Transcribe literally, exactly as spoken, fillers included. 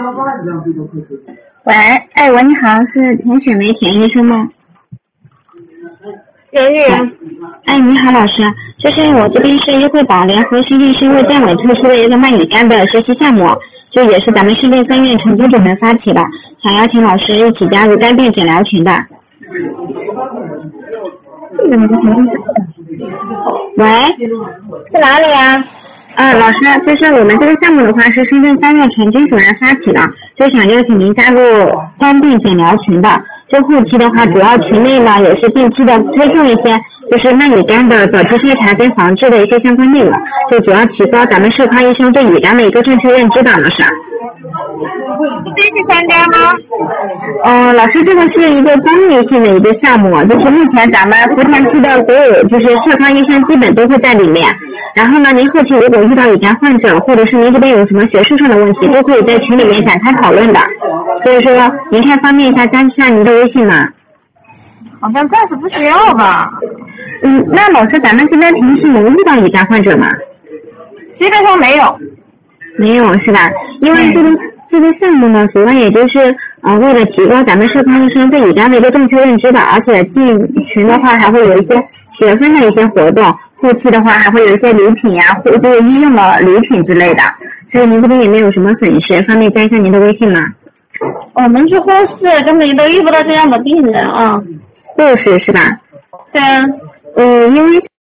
喂，哎，喂，你好，是田雪梅田医生吗？ 田女人。 哎，你好，老师，就是我这边是优惠宝联合深圳市卫健委推出的一个慢乙肝的学习项目，就也是咱们深圳三院成功组门发起的，想邀请老师一起加入肝病诊疗群的。喂， 是哪里呀？ 呃，老师，就是我们这个项目的话是深圳三院全军主任发起的，就想邀请您加入肝病诊疗群的。就后期的话，主要群内呢也是定期的推送一些就是慢乙肝的早期筛查跟防治的一些相关内容，就主要提高咱们社康医生对乙肝的一个正确认知的，老师。 可以去参加吗？ 呃，老师，这个是一个公益性的一个项目，就是目前咱们福田区的所有就是社康医生基本都会在里面。然后呢，您后期如果遇到乙肝患者，或者是您这边有什么学术上的问题，都可以在群里面展开讨论的。所以说，您看方便一下加一下您的微信吗？ 好像暂时不需要吧。 嗯，那老师，咱们这边平时能遇到乙肝患者吗？ 基本上没有。 没有是吧？因为这个、嗯、这个项目呢，主要也就是呃为了提高咱们社康医生对乙肝的一个正确认知的，而且进群的话还会有一些学分的一些活动，后期的话还会有一些礼品呀、啊，或就是医用的礼品之类的。所以您这边也没有什么损失，方便加一下您的微信吗？ 我们是护士，根本都遇不到这样的病人啊。 护士是吧？ 对啊。 嗯，因为